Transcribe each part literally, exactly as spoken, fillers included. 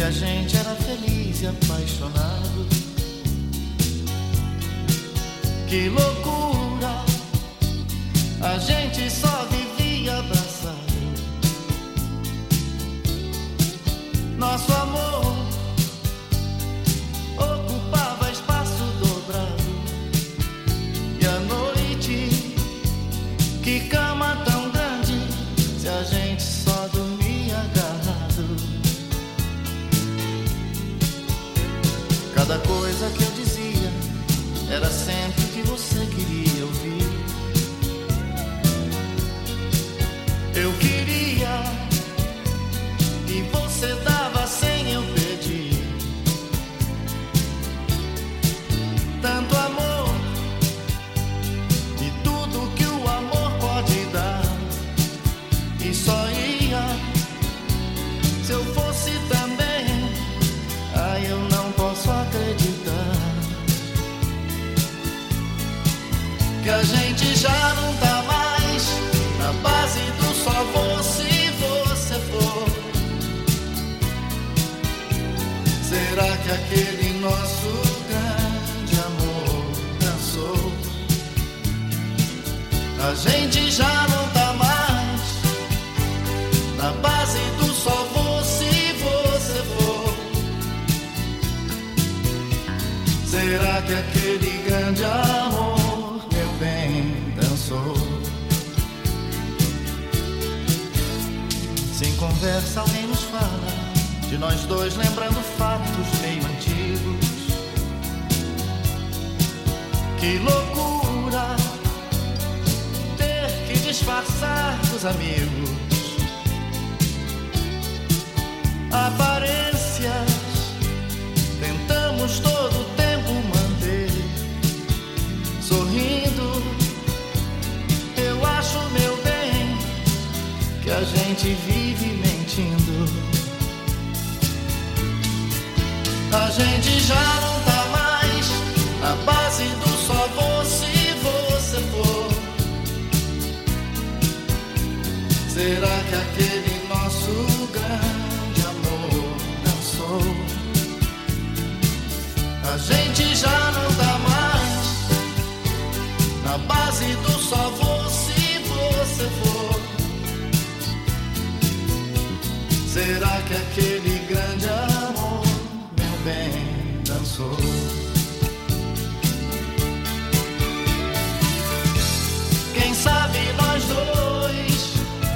a gente era feliz e apaixonado. Que loucura, a gente só vivia abraçado. Nosso amor ocupava espaço dobrado. E a noite, que cama tão grande, se a gente só dormia agarrado. Cada coisa que eu dizia era sempre o que você queria ouvir. Eu queria e você dava sem eu pedir. Tanto amor e tudo que o amor pode dar. E só ia se eu fosse também. Ai, eu não posso acreditar que a gente já não tá mais na base do só vou se você for. Será que aquele nosso grande amor cansou? A gente já não tá mais na base do só vou se você for. Será que aquele grande amor, meu bem, dançou? Sem conversa alguém nos fala de nós dois, lembrando fatos meio antigos. Que loucura ter que disfarçar dos amigos aparências, tentamos todo o tempo manter sorrindo. Eu acho, meu bem, que a gente vive mentindo. A gente já não tá mais na base do só vou se você for. Será que aquele nosso grande amor cansou? A gente já não tá mais na base do só vou se você for. Será que aquele grande amor, meu bem, dançou? Quem sabe nós dois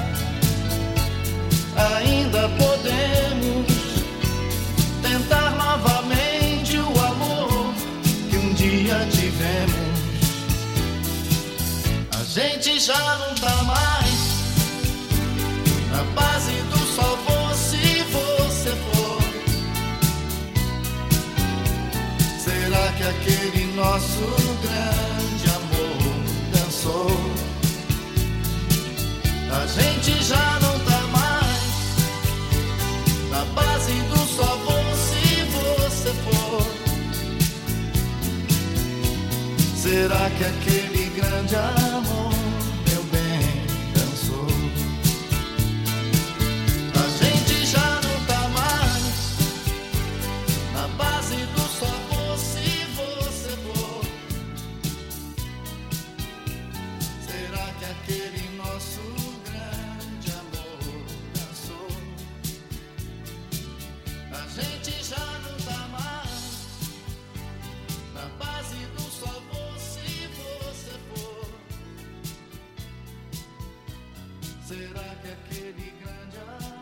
ainda podemos tentar novamente o amor que um dia tivemos. A gente já não tá mais na base do só vou se você for. Será que aquele nosso grande amor dançou? A gente já não tá mais na base do só vou se você for. Será que aquele grande amor, meu bem, dançou? A gente já não tá mais na base do só vou se você for. Será que aquele nosso grande amor dançou? A gente já não tá mais na base do só vou se você for. Será que aquele grande amor